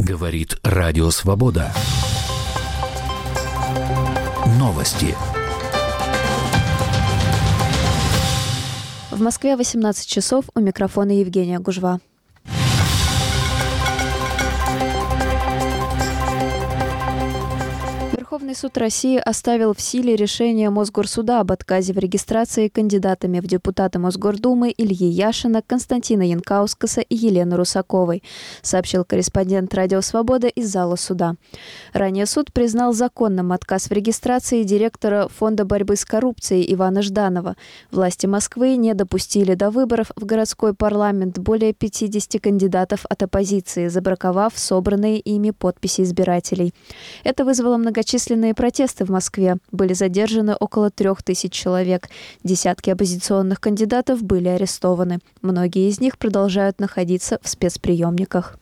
Говорит Радио Свобода. Новости. В Москве 18 часов, у микрофона Евгения Гужва. Верховный суд России оставил в силе решение Мосгорсуда об отказе в регистрации кандидатами в депутаты Мосгордумы Ильи Яшина, Константина Янкаускаса и Елены Русаковой, сообщил корреспондент Радио Свобода из зала суда. Ранее суд признал законным отказ в регистрации директора Фонда борьбы с коррупцией Ивана Жданова. Власти Москвы не допустили до выборов в городской парламент более 50 кандидатов от оппозиции, забраковав собранные ими подписи избирателей. Это вызвало многочисленные протесты в Москве. Были задержаны около 3000 человек. Десятки оппозиционных кандидатов были арестованы. Многие из них продолжают находиться в спецприемниках.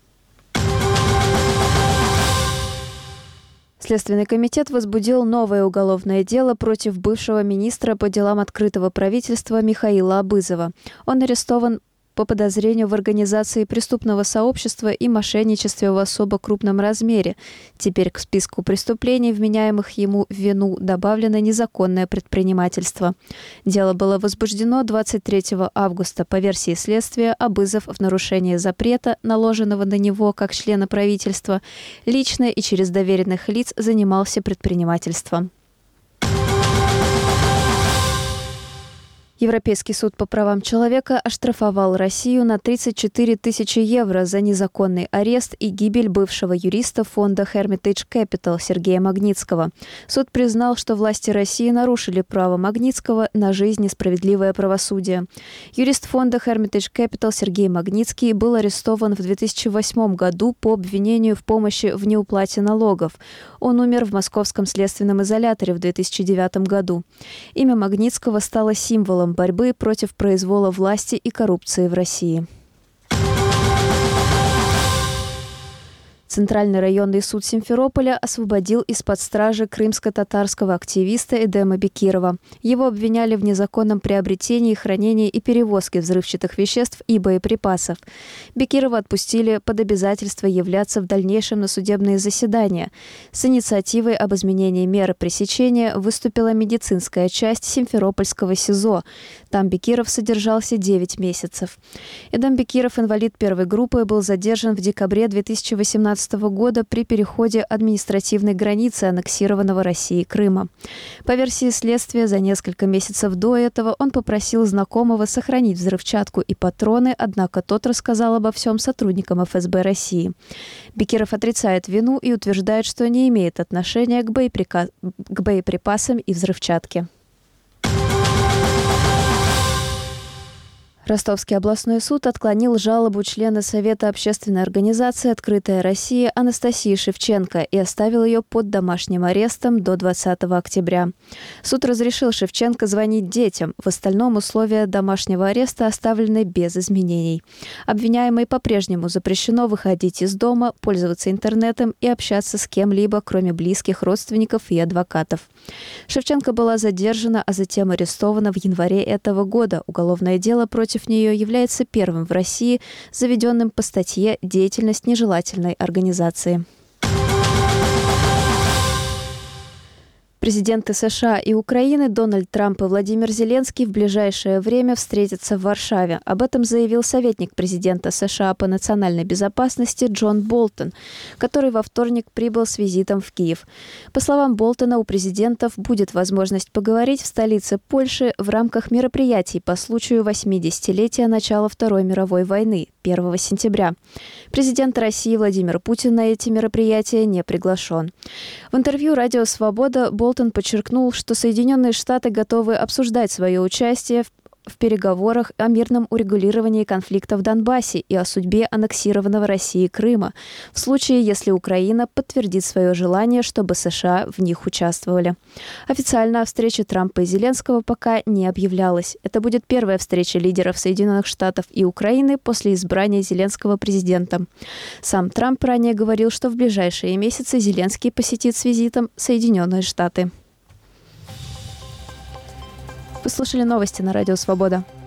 Следственный комитет возбудил новое уголовное дело против бывшего министра по делам открытого правительства Михаила Абызова. Он арестован по подозрению в организации преступного сообщества и мошенничестве в особо крупном размере. Теперь к списку преступлений, вменяемых ему в вину, добавлено незаконное предпринимательство. Дело было возбуждено 23 августа. По версии следствия, Абызов в нарушение запрета, наложенного на него как члена правительства, лично и через доверенных лиц занимался предпринимательством. Европейский суд по правам человека оштрафовал Россию на 34 тысячи евро за незаконный арест и гибель бывшего юриста фонда Hermitage Capital Сергея Магнитского. Суд признал, что власти России нарушили право Магнитского на жизнь и справедливое правосудие. Юрист фонда Hermitage Capital Сергей Магнитский был арестован в 2008 году по обвинению в помощи в неуплате налогов. Он умер в московском следственном изоляторе в 2009 году. Имя Магнитского стало символом борьбы против произвола власти и коррупции в России. Центральный районный суд Симферополя освободил из-под стражи крымско-татарского активиста Эдема Бекирова. Его обвиняли в незаконном приобретении, хранении и перевозке взрывчатых веществ и боеприпасов. Бекирова отпустили под обязательство являться в дальнейшем на судебные заседания. С инициативой об изменении меры пресечения выступила медицинская часть Симферопольского СИЗО. Там Бекиров содержался 9 месяцев. Эдем Бекиров, инвалид первой группы, был задержан в декабре 2018 года при переходе административной границы аннексированного Россией Крыма. По версии следствия, за несколько месяцев до этого он попросил знакомого сохранить взрывчатку и патроны, однако тот рассказал обо всем сотрудникам ФСБ России. Бекиров отрицает вину и утверждает, что не имеет отношения к боеприпасам и взрывчатке. Ростовский областной суд отклонил жалобу члена Совета общественной организации «Открытая Россия» Анастасии Шевченко и оставил ее под домашним арестом до 20 октября. Суд разрешил Шевченко звонить детям. В остальном условия домашнего ареста оставлены без изменений. Обвиняемой по-прежнему запрещено выходить из дома, пользоваться интернетом и общаться с кем-либо, кроме близких, родственников и адвокатов. Шевченко была задержана, а затем арестована в январе этого года. Уголовное дело против нее является первым в России, заведенным по статье «Деятельность нежелательной организации». Президенты США и Украины Дональд Трамп и Владимир Зеленский в ближайшее время встретятся в Варшаве. Об этом заявил советник президента США по национальной безопасности Джон Болтон, который во вторник прибыл с визитом в Киев. По словам Болтона, у президентов будет возможность поговорить в столице Польши в рамках мероприятий по случаю 80-летия начала Второй мировой войны 1 сентября. Президент России Владимир Путин на эти мероприятия не приглашен. В интервью «Радио Свобода» Болтон подчеркнул, что Соединенные Штаты готовы обсуждать свое участие в переговорах о мирном урегулировании конфликта в Донбассе и о судьбе аннексированного Россией Крыма, в случае, если Украина подтвердит свое желание, чтобы США в них участвовали. Официально о встрече Трампа и Зеленского пока не объявлялось. Это будет первая встреча лидеров Соединенных Штатов и Украины после избрания Зеленского президентом. Сам Трамп ранее говорил, что в ближайшие месяцы Зеленский посетит с визитом Соединенные Штаты. Вы слушали новости на Радио Свобода.